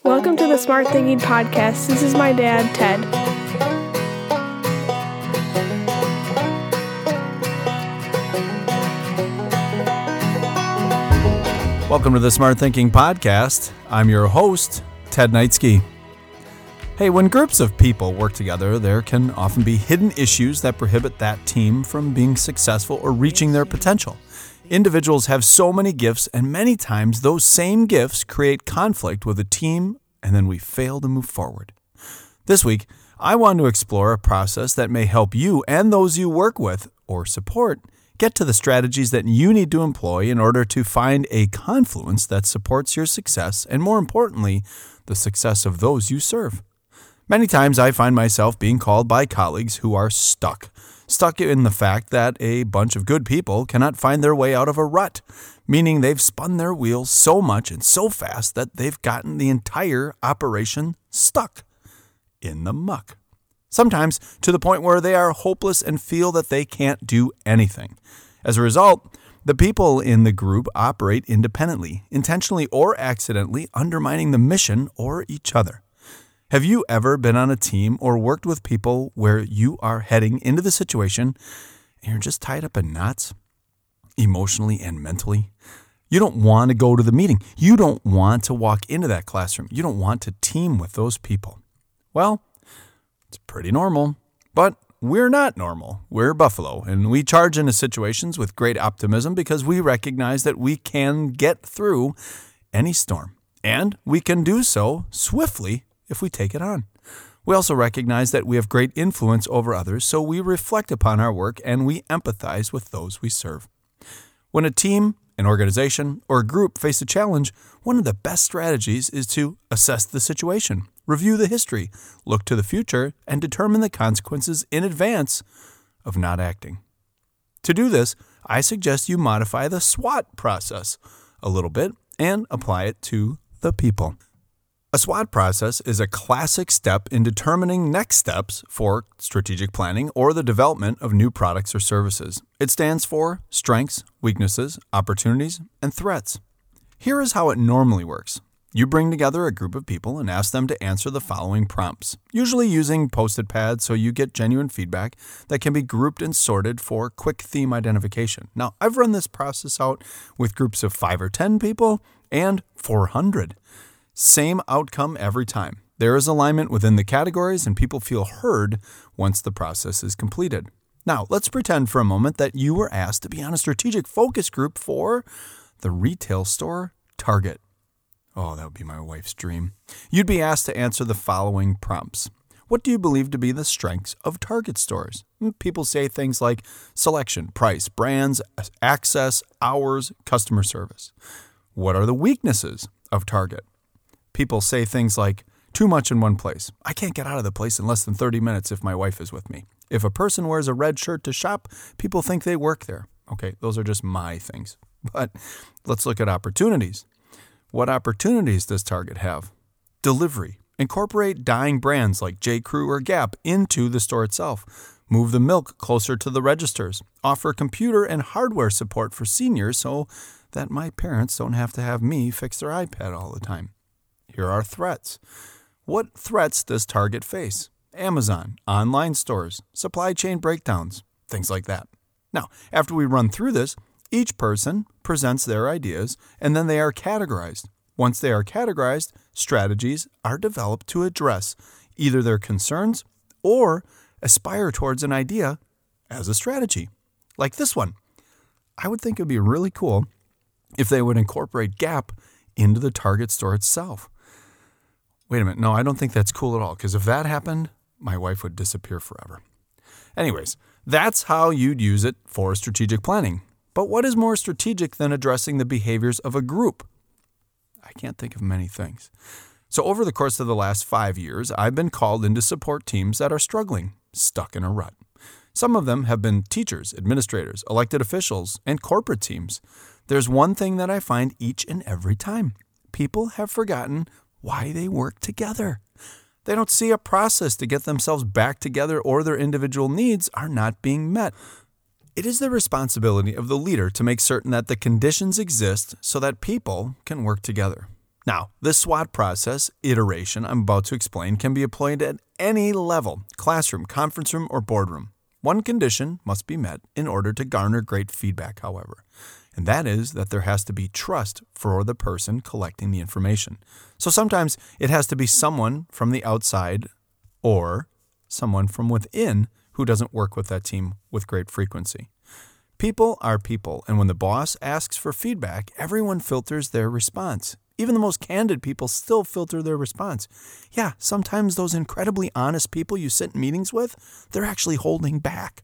Welcome to the Smart Thinking Podcast. This is my dad, Ted. Welcome to the Smart Thinking Podcast. I'm your host, Ted Knightsky. Hey, when groups of people work together, there can often be hidden issues that prohibit that team from being successful or reaching their potential. Individuals have so many gifts, and many times those same gifts create conflict with a team, and then we fail to move forward. This week, I want to explore a process that may help you and those you work with or support get to the strategies that you need to employ in order to find a confluence that supports your success and, more importantly, the success of those you serve. Many times I find myself being called by colleagues who are stuck in the fact that a bunch of good people cannot find their way out of a rut, meaning they've spun their wheels so much and so fast that they've gotten the entire operation stuck in the muck. Sometimes to the point where they are hopeless and feel that they can't do anything. As a result, the people in the group operate independently, intentionally or accidentally undermining the mission or each other. Have you ever been on a team or worked with people where you are heading into the situation and you're just tied up in knots, emotionally and mentally? You don't want to go to the meeting. You don't want to walk into that classroom. You don't want to team with those people. Well, it's pretty normal, but we're not normal. We're Buffalo, and we charge into situations with great optimism because we recognize that we can get through any storm, and we can do so swiftly if we take it on. We also recognize that we have great influence over others, so we reflect upon our work and we empathize with those we serve. When a team, an organization, or a group face a challenge, one of the best strategies is to assess the situation, review the history, look to the future, and determine the consequences in advance of not acting. To do this, I suggest you modify the SWOT process a little bit and apply it to the people. A SWOT process is a classic step in determining next steps for strategic planning or the development of new products or services. It stands for strengths, weaknesses, opportunities, and threats. Here is how it normally works. You bring together a group of people and ask them to answer the following prompts, usually using Post-it pads so you get genuine feedback that can be grouped and sorted for quick theme identification. Now, I've run this process out with groups of 5 or 10 people and 400. Same outcome every time. There is alignment within the categories and people feel heard once the process is completed. Now, let's pretend for a moment that you were asked to be on a strategic focus group for the retail store Target. Oh, that would be my wife's dream. You'd be asked to answer the following prompts. What do you believe to be the strengths of Target stores? People say things like selection, price, brands, access, hours, customer service. What are the weaknesses of Target? People say things like, too much in one place. I can't get out of the place in less than 30 minutes if my wife is with me. If a person wears a red shirt to shop, people think they work there. Okay, those are just my things. But let's look at opportunities. What opportunities does Target have? Delivery. Incorporate dying brands like J.Crew or Gap into the store itself. Move the milk closer to the registers. Offer computer and hardware support for seniors so that my parents don't have to have me fix their iPad all the time. Here are threats. What threats does Target face? Amazon, online stores, supply chain breakdowns, things like that. Now, after we run through this, each person presents their ideas and then they are categorized. Once they are categorized, strategies are developed to address either their concerns or aspire towards an idea as a strategy. Like this one. I would think it would be really cool if they would incorporate Gap into the Target store itself. Wait a minute. No, I don't think that's cool at all, because if that happened, my wife would disappear forever. Anyways, that's how you'd use it for strategic planning. But what is more strategic than addressing the behaviors of a group? I can't think of many things. So over the course of the last 5 years, I've been called in to support teams that are struggling, stuck in a rut. Some of them have been teachers, administrators, elected officials, and corporate teams. There's one thing that I find each and every time. People have forgotten why they work together. They don't see a process to get themselves back together, or their individual needs are not being met. It is the responsibility of the leader to make certain that the conditions exist so that people can work together. Now, this SWOT process iteration I'm about to explain can be employed at any level, classroom, conference room, or boardroom. One condition must be met in order to garner great feedback, however, and that is that there has to be trust for the person collecting the information. So sometimes it has to be someone from the outside or someone from within who doesn't work with that team with great frequency. People are people, and when the boss asks for feedback, everyone filters their response. Even the most candid people still filter their response. Yeah, sometimes those incredibly honest people you sit in meetings with, they're actually holding back.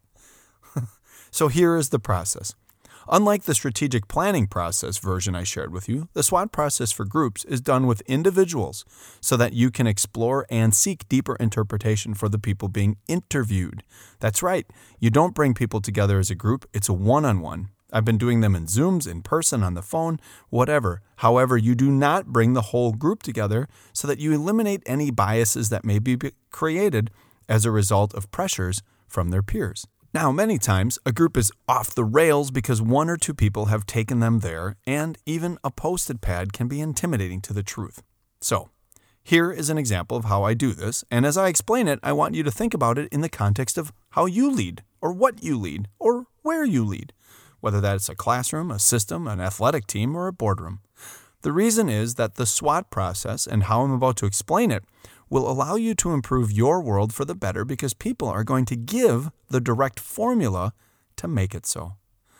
So here is the process. Unlike the strategic planning process version I shared with you, the SWOT process for groups is done with individuals so that you can explore and seek deeper interpretation for the people being interviewed. That's right. You don't bring people together as a group. It's a one-on-one. I've been doing them in Zooms, in person, on the phone, whatever. However, you do not bring the whole group together so that you eliminate any biases that may be created as a result of pressures from their peers. Now, many times, a group is off the rails because one or two people have taken them there, and even a post-it pad can be intimidating to the truth. So, here is an example of how I do this, and as I explain it, I want you to think about it in the context of how you lead, or what you lead, or where you lead, whether that's a classroom, a system, an athletic team, or a boardroom. The reason is that the SWOT process and how I'm about to explain it will allow you to improve your world for the better because people are going to give the direct formula to make it so.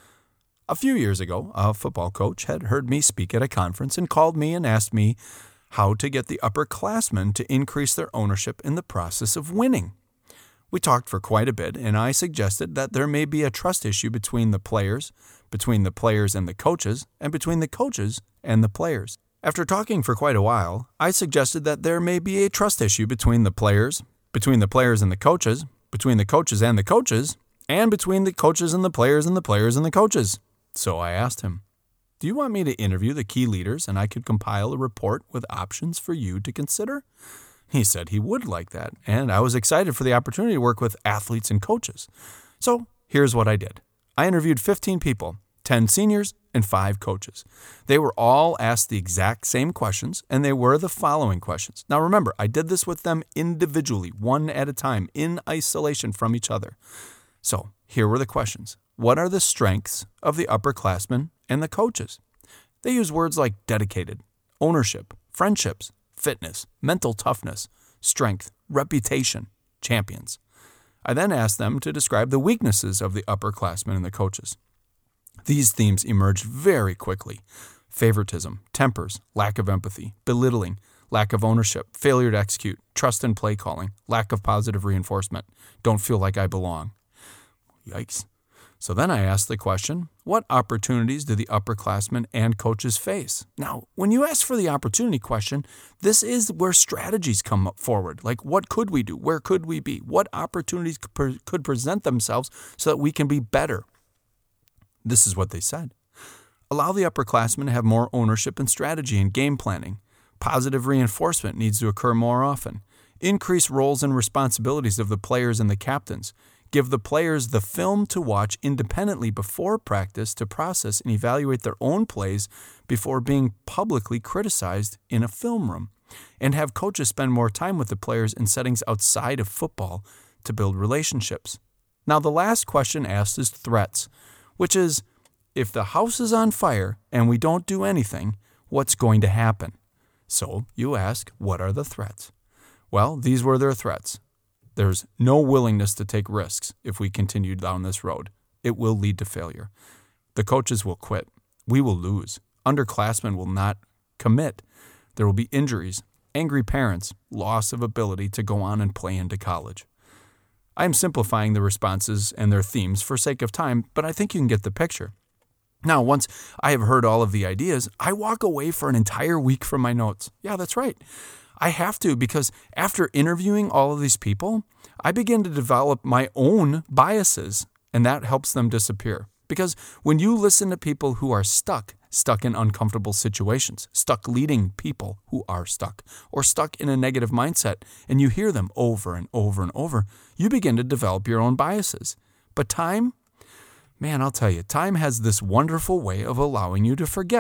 A few years ago, a football coach had heard me speak at a conference and called me and asked me how to get the upperclassmen to increase their ownership in the process of winning. We talked for quite a bit, and I suggested that there may be a trust issue between the players and the coaches, and between the coaches and the players. After talking for quite a while, I suggested that there may be a trust issue between the players and the coaches, between the coaches and the coaches, and between the coaches and the players and the players and the coaches. So I asked him, "Do you want me to interview the key leaders and I could compile a report with options for you to consider?" He said he would like that, and I was excited for the opportunity to work with athletes and coaches. So here's what I did. I interviewed 15 people, 10 seniors, and 5 coaches. They were all asked the exact same questions, and they were the following questions. Now remember, I did this with them individually, one at a time, in isolation from each other. So here were the questions. What are the strengths of the upperclassmen and the coaches? They use words like dedicated, ownership, friendships, fitness, mental toughness, strength, reputation, champions. I then asked them to describe the weaknesses of the upperclassmen and the coaches. These themes emerged very quickly. Favoritism, tempers, lack of empathy, belittling, lack of ownership, failure to execute, trust in play calling, lack of positive reinforcement, don't feel like I belong. Yikes. So then I asked the question, what opportunities do the upperclassmen and coaches face? Now, when you ask for the opportunity question, this is where strategies come forward. Like, what could we do? Where could we be? What opportunities could present themselves so that we can be better? This is what they said. Allow the upperclassmen to have more ownership and strategy and game planning. Positive reinforcement needs to occur more often. Increase roles and responsibilities of the players and the captains. Give the players the film to watch independently before practice to process and evaluate their own plays before being publicly criticized in a film room. And have coaches spend more time with the players in settings outside of football to build relationships. Now, the last question asked is threats, which is, if the house is on fire and we don't do anything, what's going to happen? So you ask, what are the threats? Well, these were their threats. There's no willingness to take risks if we continue down this road. It will lead to failure. The coaches will quit. We will lose. Underclassmen will not commit. There will be injuries, angry parents, loss of ability to go on and play into college. I am simplifying the responses and their themes for sake of time, but I think you can get the picture. Now, once I have heard all of the ideas, I walk away for an entire week from my notes. Yeah, that's right. I have to, because after interviewing all of these people, I begin to develop my own biases, and that helps them disappear. Because when you listen to people who are stuck in uncomfortable situations, stuck leading people who are stuck, or stuck in a negative mindset, and you hear them over and over and over, you begin to develop your own biases. But time, man, I'll tell you, time has this wonderful way of allowing you to forget.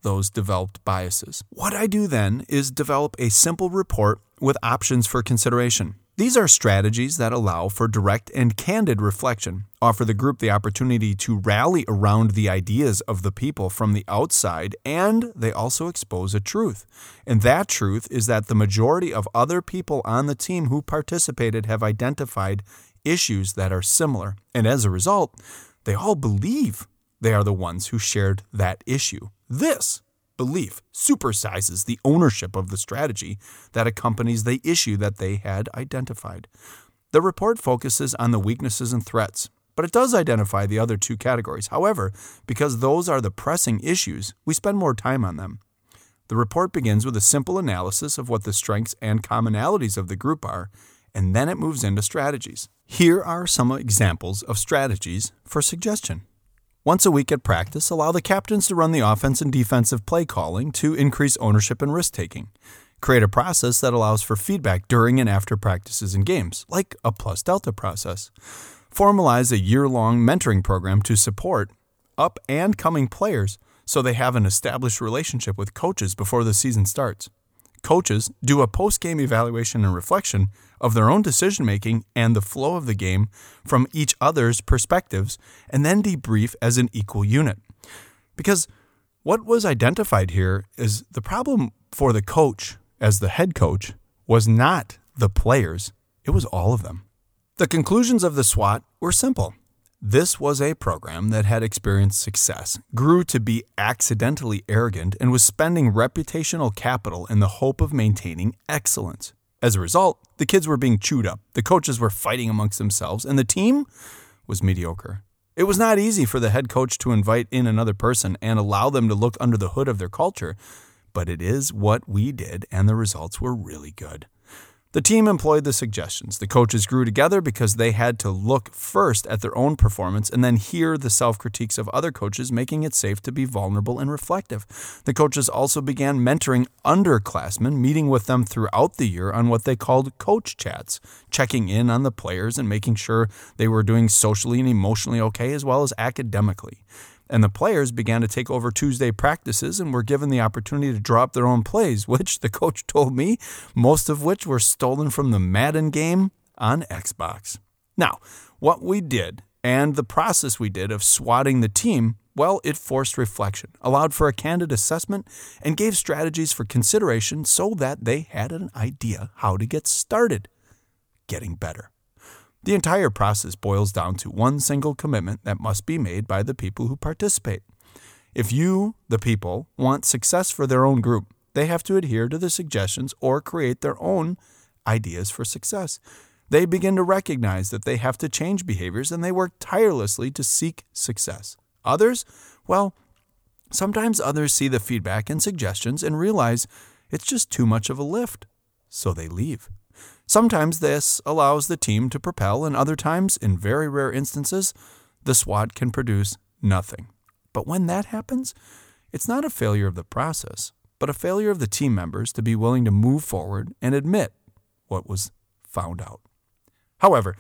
those developed biases. What I do then is develop a simple report with options for consideration. These are strategies that allow for direct and candid reflection, offer the group the opportunity to rally around the ideas of the people from the outside, and they also expose a truth. And that truth is that the majority of other people on the team who participated have identified issues that are similar. And as a result, they all believe they are the ones who shared that issue. This belief supersizes the ownership of the strategy that accompanies the issue that they had identified. The report focuses on the weaknesses and threats, but it does identify the other two categories. However, because those are the pressing issues, we spend more time on them. The report begins with a simple analysis of what the strengths and commonalities of the group are, and then it moves into strategies. Here are some examples of strategies for suggestion. Once a week at practice, allow the captains to run the offense and defensive play calling to increase ownership and risk-taking. Create a process that allows for feedback during and after practices and games, like a plus-delta process. Formalize a year-long mentoring program to support up and coming players so they have an established relationship with coaches before the season starts. Coaches do a post-game evaluation and reflection of their own decision-making and the flow of the game from each other's perspectives, and then debrief as an equal unit. Because what was identified here is the problem for the coach, as the head coach, was not the players, it was all of them. The conclusions of the SWOT were simple. This was a program that had experienced success, grew to be accidentally arrogant, and was spending reputational capital in the hope of maintaining excellence. As a result, the kids were being chewed up, the coaches were fighting amongst themselves, and the team was mediocre. It was not easy for the head coach to invite in another person and allow them to look under the hood of their culture, but it is what we did, and the results were really good. The team employed the suggestions. The coaches grew together because they had to look first at their own performance and then hear the self-critiques of other coaches, making it safe to be vulnerable and reflective. The coaches also began mentoring underclassmen, meeting with them throughout the year on what they called coach chats, checking in on the players and making sure they were doing socially and emotionally okay as well as academically. And the players began to take over Tuesday practices and were given the opportunity to draw up their own plays, which the coach told me, most of which were stolen from the Madden game on Xbox. Now, what we did and the process we did of swatting the team, well, it forced reflection, allowed for a candid assessment, and gave strategies for consideration so that they had an idea how to get started getting better. The entire process boils down to one single commitment that must be made by the people who participate. If you, the people, want success for their own group, they have to adhere to the suggestions or create their own ideas for success. They begin to recognize that they have to change behaviors, and they work tirelessly to seek success. Others, well, sometimes others see the feedback and suggestions and realize it's just too much of a lift, so they leave. Sometimes this allows the team to propel, and other times, in very rare instances, the SWOT can produce nothing. But when that happens, it's not a failure of the process, but a failure of the team members to be willing to move forward and admit what was found out. However,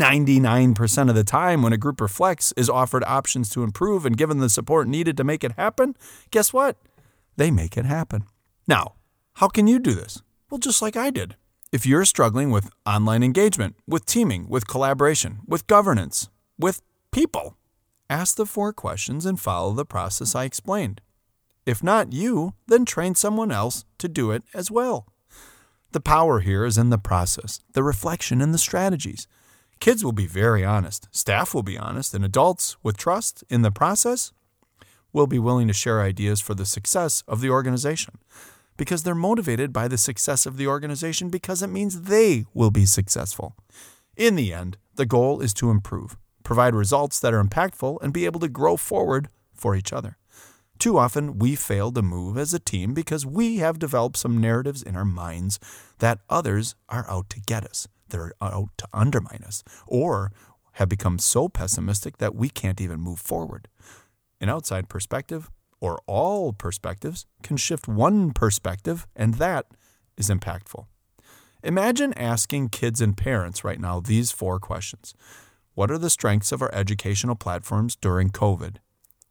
99% of the time when a group reflects, is offered options to improve, and given the support needed to make it happen, guess what? They make it happen. Now, how can you do this? Well, just like I did. If you're struggling with online engagement, with teaming, with collaboration, with governance, with people, ask the 4 questions and follow the process I explained. If not you, then train someone else to do it as well. The power here is in the process, the reflection, and the strategies. Kids will be very honest, staff will be honest, and adults with trust in the process will be willing to share ideas for the success of the organization. Because they're motivated by the success of the organization because it means they will be successful. In the end, the goal is to improve, provide results that are impactful, and be able to grow forward for each other. Too often, we fail to move as a team because we have developed some narratives in our minds that others are out to get us, they're out to undermine us, or have become so pessimistic that we can't even move forward. An outside perspective, or all perspectives, can shift one perspective, and that is impactful. Imagine asking kids and parents right now these 4 questions. What are the strengths of our educational platforms during COVID?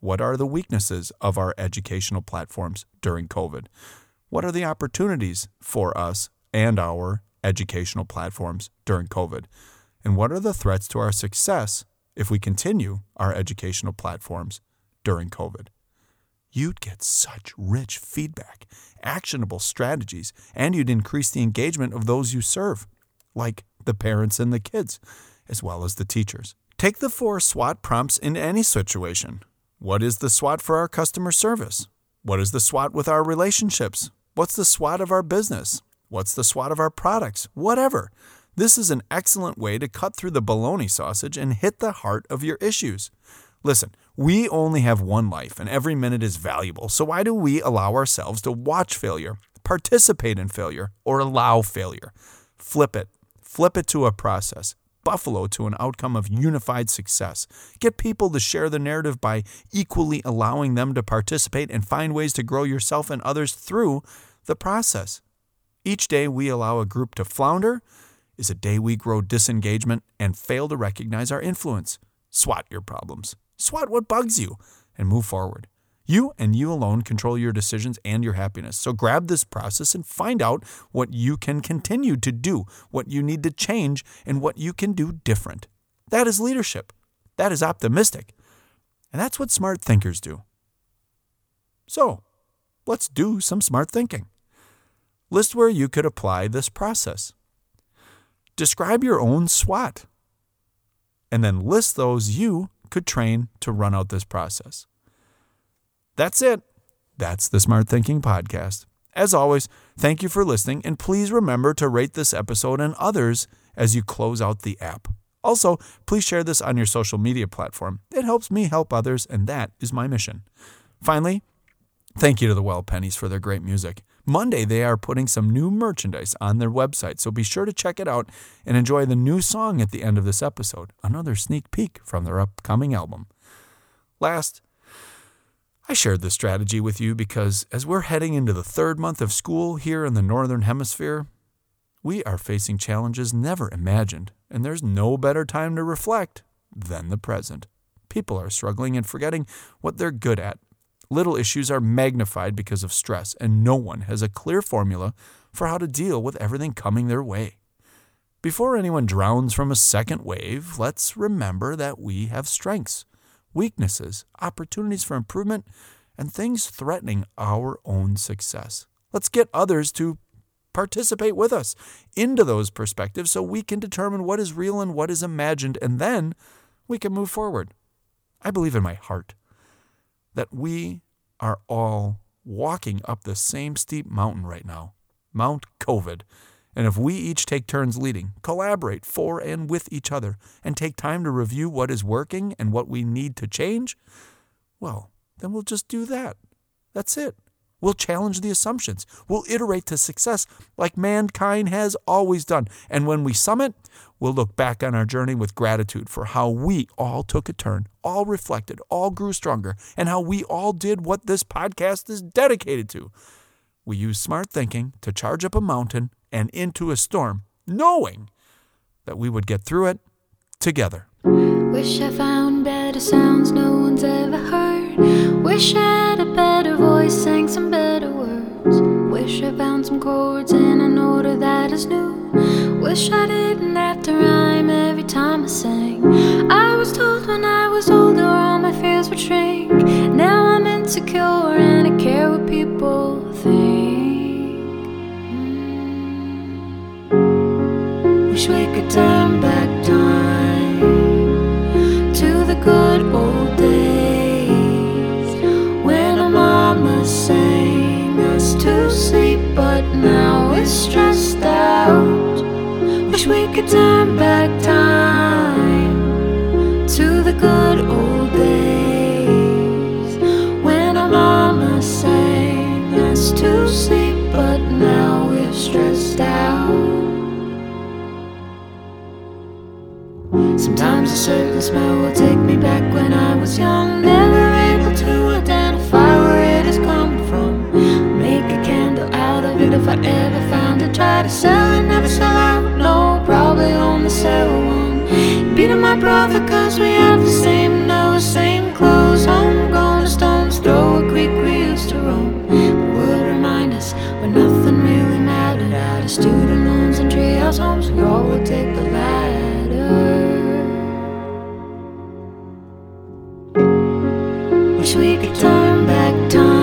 What are the weaknesses of our educational platforms during COVID? What are the opportunities for us and our educational platforms during COVID? And what are the threats to our success if we continue our educational platforms during COVID? You'd get such rich feedback, actionable strategies, and you'd increase the engagement of those you serve, like the parents and the kids, as well as the teachers. Take the 4 SWOT prompts in any situation. What is the SWOT for our customer service? What is the SWOT with our relationships? What's the SWOT of our business? What's the SWOT of our products? Whatever. This is an excellent way to cut through the bologna sausage and hit the heart of your issues. Listen, we only have one life and every minute is valuable, so why do we allow ourselves to watch failure, participate in failure, or allow failure? Flip it. Flip it to a process. Buffalo to an outcome of unified success. Get people to share the narrative by equally allowing them to participate and find ways to grow yourself and others through the process. Each day we allow a group to flounder is a day we grow disengagement and fail to recognize our influence. SWOT your problems. SWOT what bugs you and move forward. You and you alone control your decisions and your happiness. So grab this process and find out what you can continue to do, what you need to change, and what you can do different. That is leadership. That is optimistic. And that's what smart thinkers do. So, let's do some smart thinking. List where you could apply this process. Describe your own SWOT. And then list those you could train to run out this process. That's it. That's the Smart Thinking Podcast. As always, thank you for listening, and please remember to rate this episode and others as you close out the app. Also, please share this on your social media platform. It helps me help others, and that is my mission. Finally, thank you to the Well Pennies for their great music. Monday, they are putting some new merchandise on their website, so be sure to check it out and enjoy the new song at the end of this episode, another sneak peek from their upcoming album. Last, I shared this strategy with you because as we're heading into the 3rd month of school here in the Northern Hemisphere, we are facing challenges never imagined, and there's no better time to reflect than the present. People are struggling and forgetting what they're good at. Little issues are magnified because of stress, and no one has a clear formula for how to deal with everything coming their way. Before anyone drowns from a second wave, let's remember that we have strengths, weaknesses, opportunities for improvement, and things threatening our own success. Let's get others to participate with us into those perspectives so we can determine what is real and what is imagined, and then we can move forward. I believe in my heart that we are all walking up the same steep mountain right now, Mount COVID. And if we each take turns leading, collaborate for and with each other, and take time to review what is working and what we need to change, well, then we'll just do that. That's it. We'll challenge the assumptions. We'll iterate to success like mankind has always done. And when we summit, we'll look back on our journey with gratitude for how we all took a turn, all reflected, all grew stronger, and how we all did what this podcast is dedicated to. We use smart thinking to charge up a mountain and into a storm, knowing that we would get through it together. Wish I found better sounds no one's ever heard. Wish I had a better voice, sang some better words. Wish I found some chords in an order that is new. Wish I didn't have to rhyme every time I sang. I was told when I was older all my fears would shrink. Now I'm insecure and I care what people think. Wish we could turn back time to the good old days when our mama sang us to sleep, but now we're stressed out. Wish we could turn back time to the good old days when our mama sang us to sleep, but now we're stressed out. Sometimes a certain smell will take me back when I was young, never able to identify where it is coming from. Make a candle out of it if I ever found it. Try to sell it, never sell out, no, probably only sell one. Beating my brother cause we have the same nose, same clothes, homegrown treehouse homes, we all would take the ladder. Wish we could turn back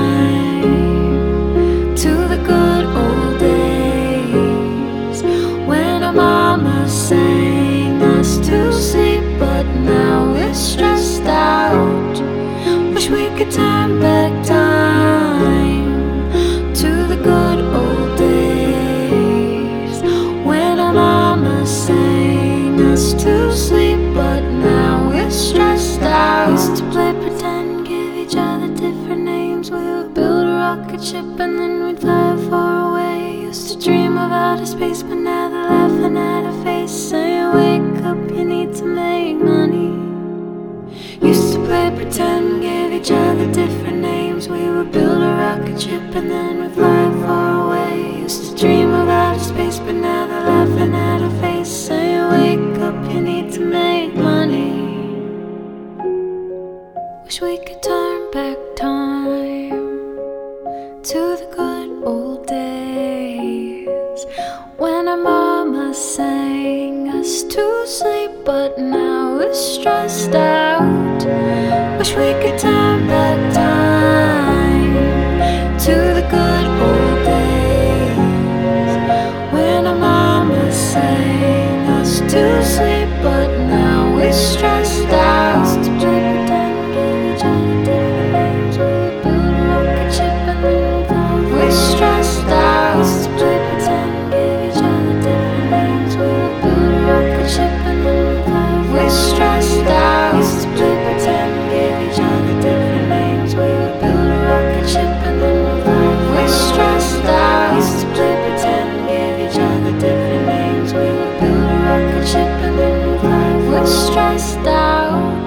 time to the good old days when our mama sang us to sleep, but now we're stressed out. Wish we could turn back time to the good old days when our mama sang us to sleep, but now we're stressed out. Used to play pretend, give each other different names. We would build a rocket ship and then we'd fly far away. Used to dream of outer space, but now they're laughing at our face, saying wake up, you need to make money. Used to play pretend, give each other different names. We would build a rocket ship and then we'd fly far away. Used to dream of outer space, but now they're laughing at our face, saying wake up, you need to make money. Wish we could turn back time to the good old days when our mama sang us to sleep, but now we're stressed out. Wish we could turn back time to the good old days when our mama sang us to sleep, but now we're stressed out. Used to play pretend, give each other different names. We would build a rocket ship and then we'd fly. We're stressed out. Used to play pretend, give each other different names. We would build a rocket ship and then we'd fly. We're stressed out. Used to play pretend, give each other different names. We would build a rocket ship and then we'd fly. We're stressed out. Used to play pretend, give each other different names. We would build a rocket ship and then we'd fly. We're stressed out.